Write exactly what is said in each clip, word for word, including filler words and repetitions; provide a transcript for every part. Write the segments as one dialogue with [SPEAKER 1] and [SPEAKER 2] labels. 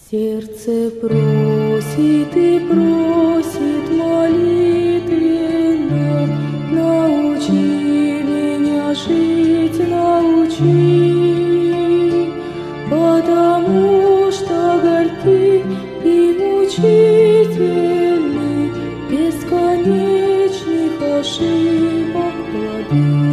[SPEAKER 1] Сердце просит и просит молитвенно, научи меня жить, научи, потому что горький и мучительный, бесконечных ошибок плоды.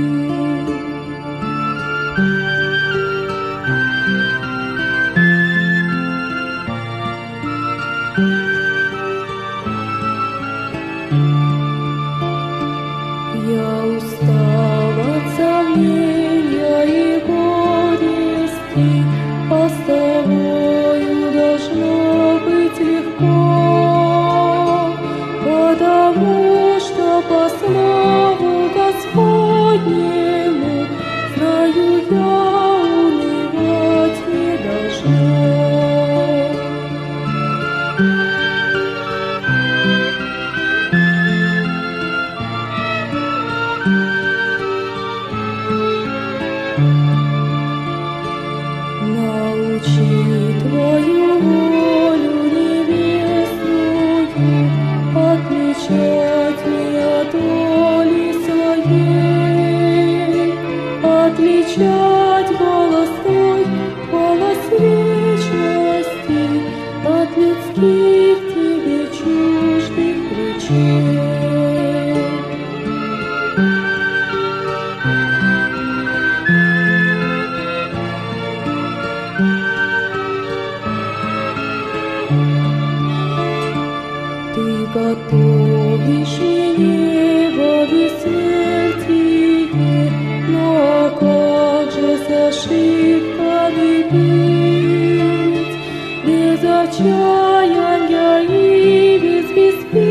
[SPEAKER 1] Я устал от сомнения и горести, а с тобою должно быть легко, потому что по слову Господнему знаю я, унывать не должно. Научи Твою волю небесную отличать не от воли своей, отличать голос Твой, голос вечности от людских Тебе чуждых речей. Ты готовишь мне во бессмертие, но как же с ошибками быть, без отчаяния и без беспечности?